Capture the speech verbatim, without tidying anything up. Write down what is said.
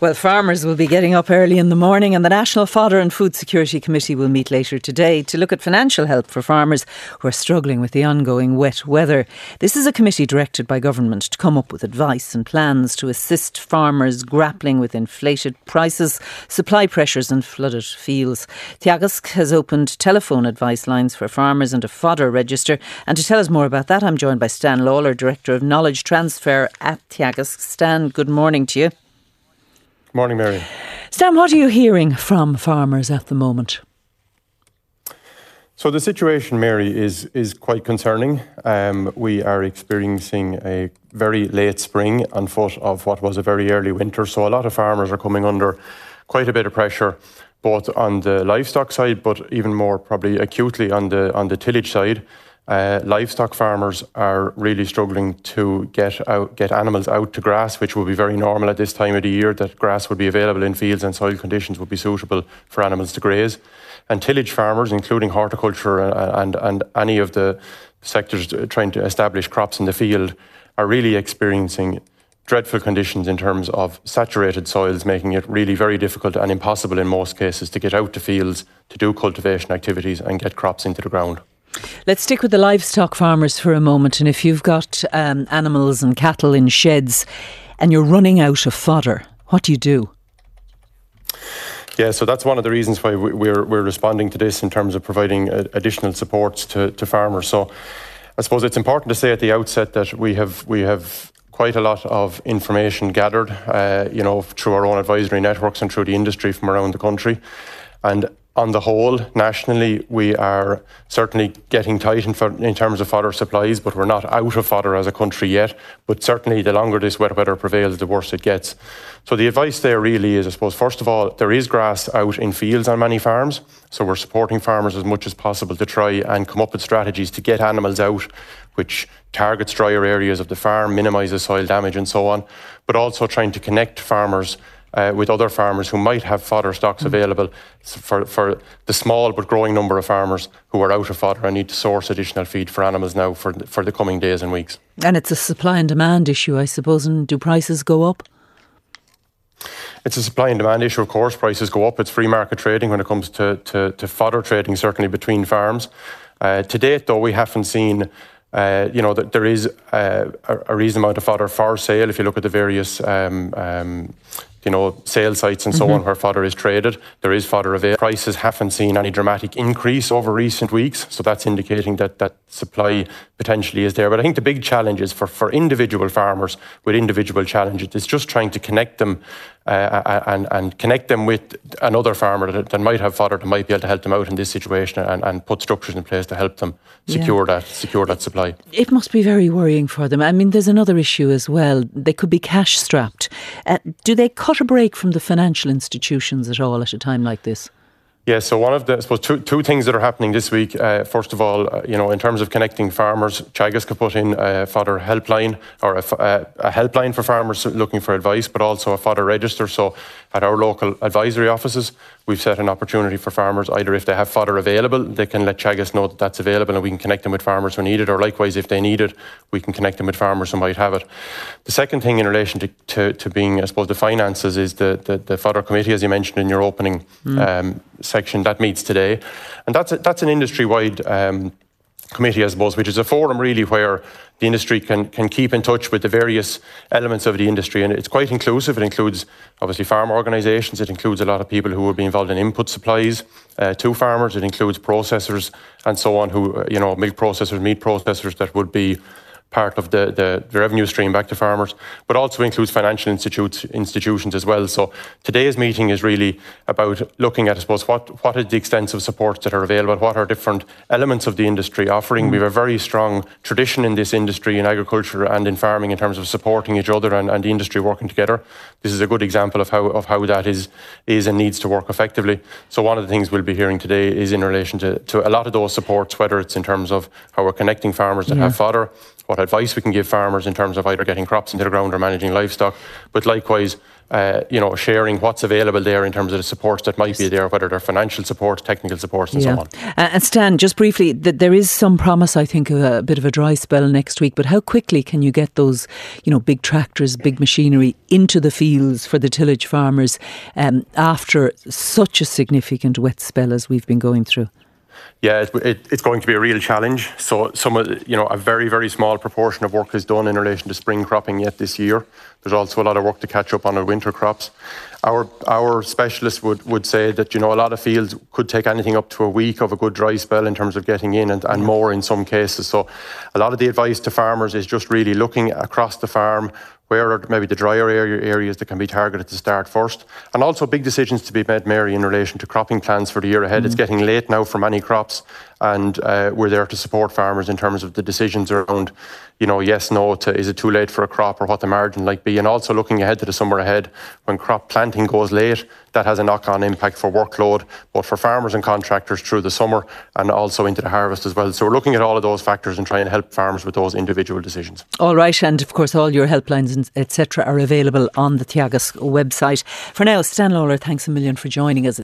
Well, farmers will be getting up early in the morning, and the National Fodder and Food Security Committee will meet later today to look at financial help for farmers who are struggling with the ongoing wet weather. This is a committee directed by government to come up with advice and plans to assist farmers grappling with inflated prices, supply pressures and flooded fields. Teagasc has opened telephone advice lines for farmers and a fodder register. And to tell us more about that, I'm joined by Stan Lawler, Director of Knowledge Transfer at Teagasc. Stan, good morning to you. Morning, Mary. Stan, what are you hearing from farmers at the moment? So the situation, Mary, is is quite concerning. Um, we are experiencing a very late spring on foot of what was a very early winter. So a lot of farmers are coming under quite a bit of pressure, both on the livestock side, but even more probably acutely on the on the tillage side. Uh, livestock farmers are really struggling to get out, get animals out to grass, which would be very normal at this time of the year, that grass would be available in fields and soil conditions would be suitable for animals to graze. And tillage farmers, including horticulture and, and, and any of the sectors trying to establish crops in the field, are really experiencing dreadful conditions in terms of saturated soils, making it really very difficult and impossible in most cases to get out to fields, to do cultivation activities and get crops into the ground. Let's stick with the livestock farmers for a moment. And if you've got um, animals and cattle in sheds and you're running out of fodder, what do you do? Yeah, so that's one of the reasons why we're we're responding to this in terms of providing additional supports to, to farmers. So I suppose it's important to say at the outset that we have we have quite a lot of information gathered, uh, you know, through our own advisory networks and through the industry from around the country. And on the whole, nationally, we are certainly getting tight in, in terms of fodder supplies, but we're not out of fodder as a country yet. But certainly, the longer this wet weather prevails, the worse it gets. So the advice there really is, I suppose, first of all, there is grass out in fields on many farms. So we're supporting farmers as much as possible to try and come up with strategies to get animals out, which targets drier areas of the farm, minimises soil damage and so on, but also trying to connect farmers Uh, with other farmers who might have fodder stocks mm. available for, for the small but growing number of farmers who are out of fodder and need to source additional feed for animals now for, for the coming days and weeks. And it's a supply and demand issue, I suppose, and do prices go up? It's a supply and demand issue, of course. Prices go up. It's free market trading when it comes to, to, to fodder trading, certainly between farms. Uh, to date, though, we haven't seen Uh, you know, that there is uh, a, a reasonable amount of fodder for sale. If you look at the various, um, um, you know, sale sites and so mm-hmm. on where fodder is traded, there is fodder available. Prices haven't seen any dramatic increase over recent weeks, so that's indicating that that supply potentially is there. But I think the big challenge is for, for individual farmers with individual challenges. It's just trying to connect them uh, and, and connect them with another farmer that, that might have fodder that might be able to help them out in this situation and, and put structures in place to help them secure yeah. that secure that supply. It must be very worrying for them. I mean, there's another issue as well. They could be cash strapped. Uh, do they cut a break from the financial institutions at all at a time like this? Yeah, so one of the, I suppose, two, two things that are happening this week. Uh, first of all, uh, you know, in terms of connecting farmers, Teagasc could put in a fodder helpline or a, a, a helpline for farmers looking for advice, but also a fodder register. So at our local advisory offices, we've set an opportunity for farmers, either if they have fodder available, they can let Teagasc know that that's available and we can connect them with farmers who need it, or likewise, if they need it, we can connect them with farmers who might have it. The second thing in relation to, to, to being, I suppose, the finances is the, the, the fodder committee, as you mentioned in your opening mm. um, section, that meets today. And that's a, that's an industry-wide um, committee, I suppose, which is a forum really where the industry can can keep in touch with the various elements of the industry. And it's quite inclusive. It includes, obviously, farm organisations. It includes a lot of people who will be involved in input supplies uh, to farmers. It includes processors and so on, who, uh, you know, milk processors, meat processors that would be part of the, the, the revenue stream back to farmers, but also includes financial institutes, institutions as well. So today's meeting is really about looking at, I suppose, what, what is the extensive supports that are available, what are different elements of the industry offering. Mm. We have a very strong tradition in this industry, in agriculture and in farming, in terms of supporting each other and, and the industry working together. This is a good example of how of how that is is and needs to work effectively. So one of the things we'll be hearing today is in relation to, to a lot of those supports, whether it's in terms of how we're connecting farmers that yeah. have fodder, what advice we can give farmers in terms of either getting crops into the ground or managing livestock, but likewise uh, you know, sharing what's available there in terms of the supports that might be there, whether they're financial support, technical supports and yeah. so on. Uh, and Stan, just briefly, th- there is some promise, I think, of a bit of a dry spell next week, but how quickly can you get those, you know, big tractors, big machinery into the fields for the tillage farmers um, after such a significant wet spell as we've been going through? Yeah, it, it, it's going to be a real challenge. So, some of, you know, a very, very small proportion of work is done in relation to spring cropping yet this year. There's also a lot of work to catch up on our winter crops. Our our specialists would, would say that, you know, a lot of fields could take anything up to a week of a good dry spell in terms of getting in, and, and more in some cases. So, a lot of the advice to farmers is just really looking across the farm. Where are maybe the drier area areas that can be targeted to start first? And also big decisions to be made, Mary, in relation to cropping plans for the year ahead. Mm. It's getting late now for many crops, and uh, we're there to support farmers in terms of the decisions around, you know, yes, no, to is it too late for a crop, or what the margin might be. And also looking ahead to the summer ahead, when crop planting goes late, that has a knock-on impact for workload, both for farmers and contractors through the summer and also into the harvest as well. So we're looking at all of those factors and trying to help farmers with those individual decisions. All right, and of course all your helplines and et cetera are available on the Teagasc website. For now, Stan Lawler, thanks a million for joining us.